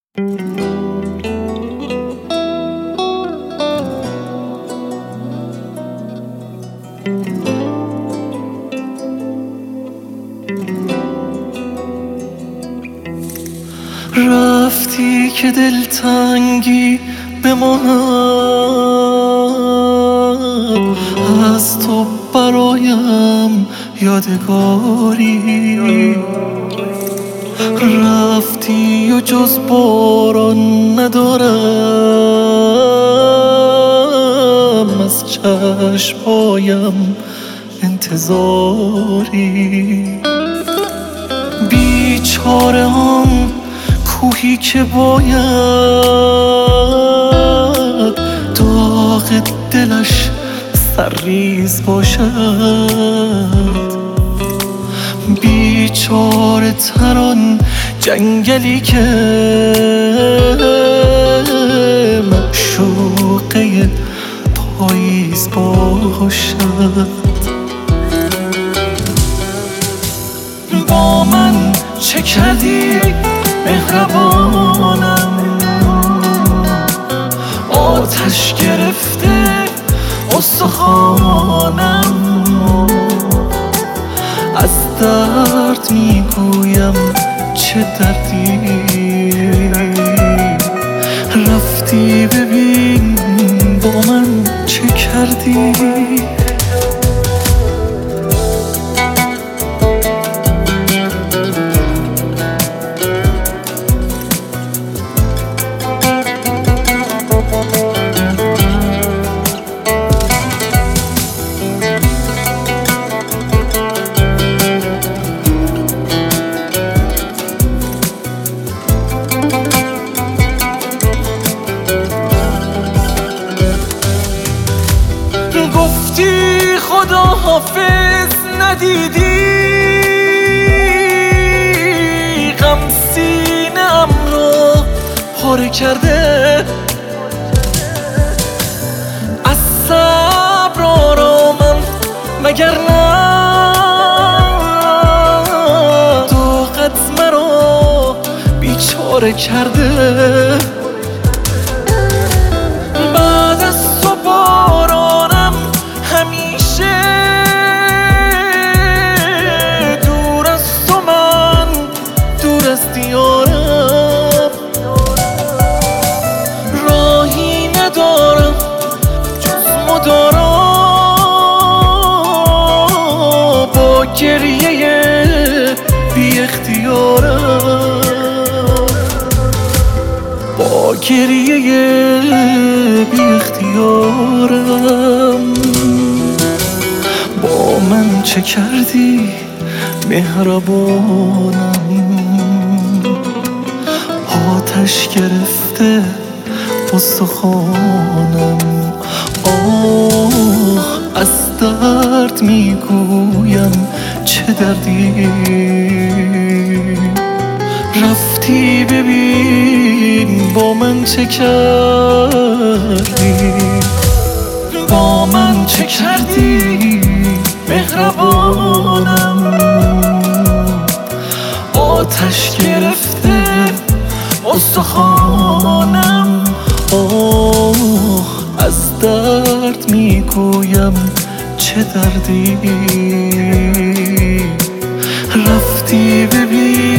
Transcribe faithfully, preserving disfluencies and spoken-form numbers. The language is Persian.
رفتی که دلتنگی بماند، از تو برایم یادگاری. رفتی و جز باران ندارم، از چشمایم انتظاری. بیچاره آن کوهی که باید داغ دلش سرریز باشد. بیچاره تر آن جنگلی که معشوقه پاییز باشد. با من چه کردی مهربانم؟ آتش گرفته استخوانم، از درد میگویم چه دردی. رفتی ببین با من چه کردی. گفتی خدا حافظ ندیدی، غم سینه‌ام را پاره کرده. از صبر آرامم مگر نه، طاقت مرا بیچاره کرده. بعد از تو بارانم همیشه دور از تو، من دور از دیارم. راهی ندارم جز مدارا، با گریه بی اختیارم. با گریه بی اختیارم. با من چه کردی مهربانم؟ آتش گرفته استخوانم. آه از درد میگویم چه دردی. رفتی ببین با من چه کردی. با من چه کردی مهربانم؟ آتش گرفته استخوانم. آه از درد میگویم چه دردی. رفتی ببین